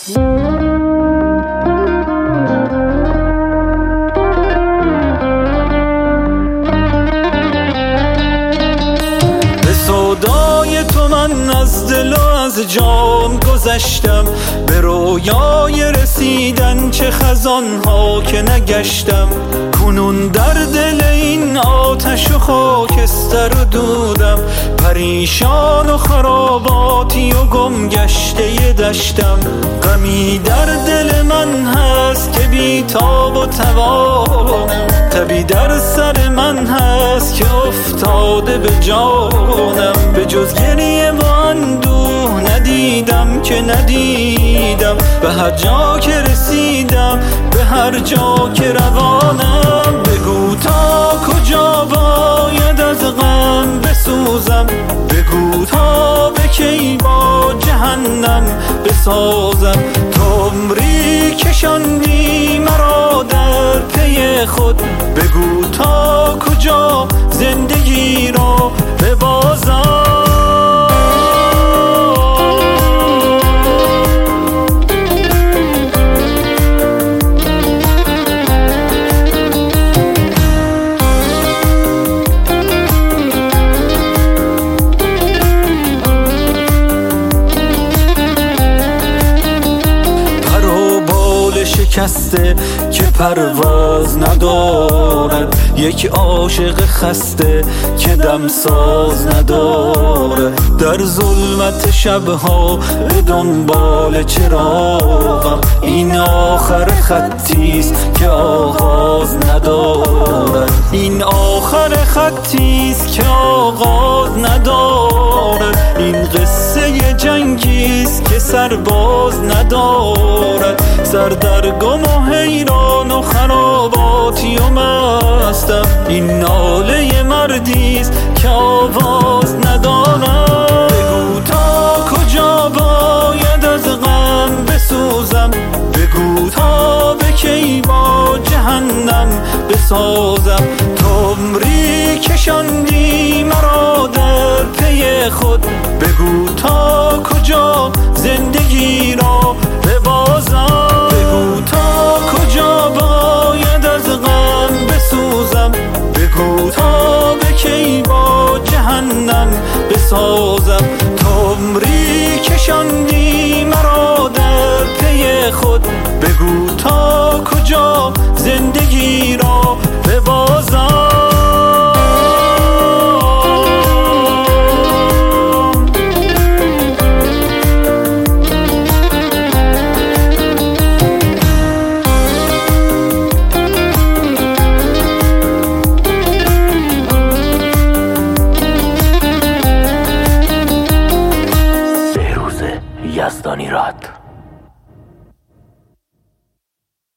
سودای تو من از دل و از جام گذشتم، به رویای رسیدن چه خزانها که نگشتم. کنون در دل این آتش و خاکستر و دودم، پریشان و خراباتی و گم گشته دشتم. غمی در دل من هست که بی تاب و توانم، تبی در سر من هست که افتاده به جانم. به جز گریه و اندوه ندیدم که ندیدم، به هر جا که رسیدم به هر جا که روانم. بگو تا کجا باید از غم بسوزم، بگو تا به کی با جهنم بسازم. تو عمری کشاندی مرا در پی خود، بگو تا کجا زندگی را ببازم. شکسته که پرواز ندارد، یک عاشق خسته که دمساز ندارد. در ظلمت شبها به دنبال چراغم، این آخر خطیست که آغاز ندارد. این آخر خطیست که آغاز ندارد. این قصه جنگیست که سرباز ندارد. سر در گم و حیران و خراباتی و مستم، این ناله مردیست که آواز ندارد. بگو تا کجا باید از غم بسوزم، بگو تا به کی با جهنم بسازم. تو عمری کشاندی مرا در پی خود، بگو تا کجا زندگی را ببازم. بگو تا کجا باید از غم بسوزم، بگو تا به کی با جهنم بسازم. تو عمری کشاندی مرا در پی خود، بگو تا کجا زندگی را ببازم. یزدانی راد.